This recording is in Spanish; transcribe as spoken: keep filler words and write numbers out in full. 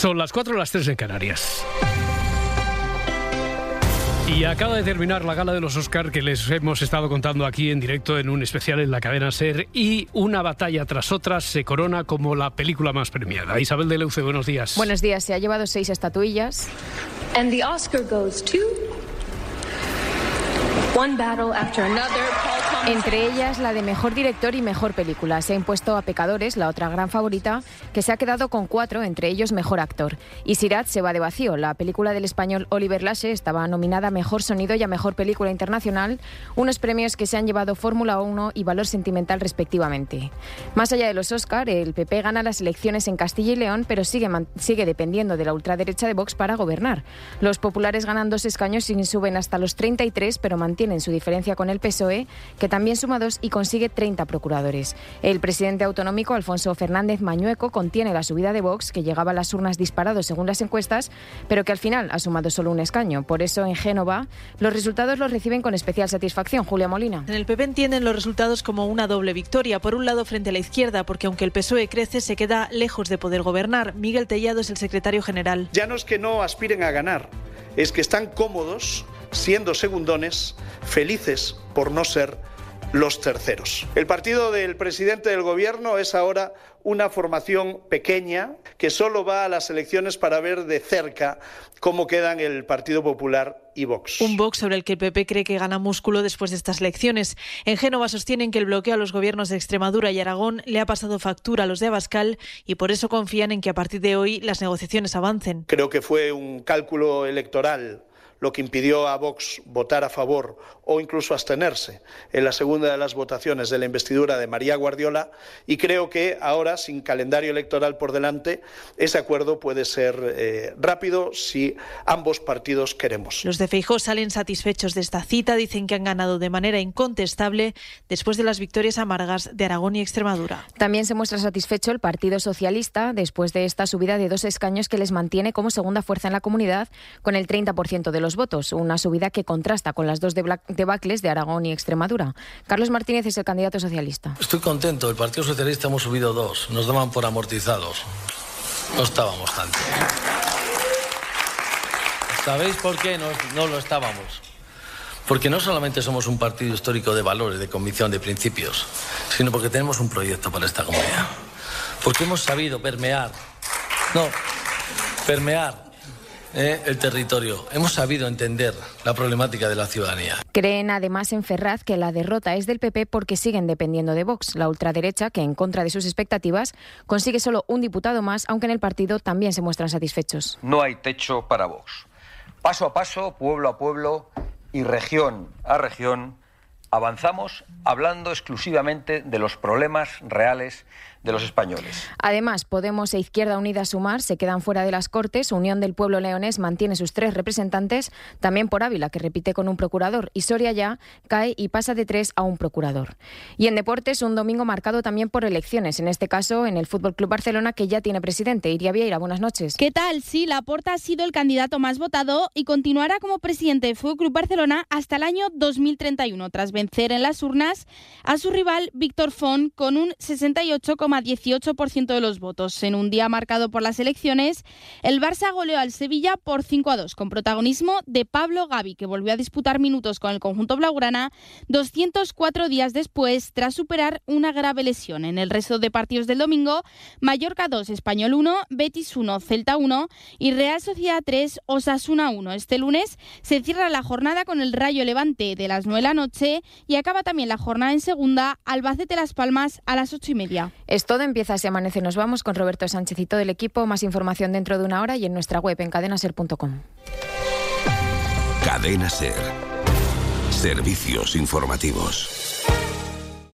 Son las cuatro, las tres en Canarias. Y acaba de terminar la gala de los Oscar que les hemos estado contando aquí en directo en un especial en la cadena SER, y una batalla tras otra se corona como la película más premiada. Isabel de Leuce, buenos días. Buenos días, se ha llevado seis estatuillas. And the Oscar goes to One Battle After Another. Entre ellas la de Mejor Director y Mejor Película. Se ha impuesto a Pecadores, la otra gran favorita, que se ha quedado con cuatro, entre ellos Mejor Actor. Y Sirat se va de vacío. La película del español Oliver Lache estaba nominada a Mejor Sonido y a Mejor Película Internacional, unos premios que se han llevado Fórmula uno y Valor Sentimental respectivamente. Más allá de los Oscar, el P P gana las elecciones en Castilla y León, pero sigue, sigue dependiendo de la ultraderecha de Vox para gobernar. Los populares ganan dos escaños y suben hasta los treinta y tres, pero mantienen su diferencia con el P S O E, que también suma dos y consigue treinta procuradores. El presidente autonómico, Alfonso Fernández Mañueco, contiene la subida de Vox, que llegaba a las urnas disparado según las encuestas, pero que al final ha sumado solo un escaño. Por eso, en Génova, los resultados los reciben con especial satisfacción. Julia Molina. En el P P entienden los resultados como una doble victoria. Por un lado, frente a la izquierda, porque aunque el P S O E crece, se queda lejos de poder gobernar. Miguel Tellado es el secretario general. Ya no es que no aspiren a ganar, es que están cómodos siendo segundones, felices por no ser los terceros. El partido del presidente del gobierno es ahora una formación pequeña que solo va a las elecciones para ver de cerca cómo quedan el Partido Popular y Vox. Un Vox sobre el que el P P cree que gana músculo después de estas elecciones. En Génova sostienen que el bloqueo a los gobiernos de Extremadura y Aragón le ha pasado factura a los de Abascal y por eso confían en que a partir de hoy las negociaciones avancen. Creo que fue un cálculo electoral lo que impidió a Vox votar a favor o incluso abstenerse en la segunda de las votaciones de la investidura de María Guardiola, y creo que ahora, sin calendario electoral por delante, ese acuerdo puede ser eh, rápido si ambos partidos queremos. Los de Feijóo salen satisfechos de esta cita, dicen que han ganado de manera incontestable después de las victorias amargas de Aragón y Extremadura. También se muestra satisfecho el Partido Socialista después de esta subida de dos escaños que les mantiene como segunda fuerza en la comunidad con el treinta por ciento de los votos, una subida que contrasta con las dos debacles de Aragón y Extremadura. Carlos Martínez es el candidato socialista. Estoy contento, el Partido Socialista hemos subido dos, nos daban por amortizados, no estábamos tanto. ¿Sabéis por qué no, no lo estábamos? Porque no solamente somos un partido histórico de valores, de convicción, de principios, sino porque tenemos un proyecto para esta comunidad. Porque hemos sabido permear, no, permear Eh, el territorio. Hemos sabido entender la problemática de la ciudadanía. Creen además en Ferraz que la derrota es del P P porque siguen dependiendo de Vox, la ultraderecha que, en contra de sus expectativas, consigue solo un diputado más, aunque en el partido también se muestran satisfechos. No hay techo para Vox. Paso a paso, pueblo a pueblo y región a región, avanzamos hablando exclusivamente de los problemas reales de los españoles. Además, Podemos e Izquierda Unida Sumar se quedan fuera de las Cortes. Unión del Pueblo Leonés mantiene sus tres representantes, también por Ávila, que repite con un procurador, y Soria ya cae y pasa de tres a un procurador. Y en deportes, un domingo marcado también por elecciones, en este caso en el F C Barcelona, que ya tiene presidente. Iria Vieira, buenas noches. ¿Qué tal? Sí, Laporta ha sido el candidato más votado y continuará como presidente del F C Barcelona hasta el año dos mil treinta y uno, tras vencer en las urnas a su rival Víctor Font con un sesenta y ocho coma dieciocho por ciento de los votos. En un día marcado por las elecciones, el Barça goleó al Sevilla por cinco a dos, con protagonismo de Pablo Gavi, que volvió a disputar minutos con el conjunto blaugrana doscientos cuatro días después, tras superar una grave lesión. En el resto de partidos del domingo, Mallorca dos, Español uno, Betis uno, Celta uno y Real Sociedad tres, Osasuna uno. Este lunes se cierra la jornada con el Rayo Levante de las nueve de la noche y acaba también la jornada en segunda, Albacete Las Palmas a las ocho y media. Es todo, empieza Se Amanece. Nos vamos con Roberto Sánchez y todo el equipo. Más información dentro de una hora y en nuestra web en cadena ser punto com. Cadena SER. Servicios informativos.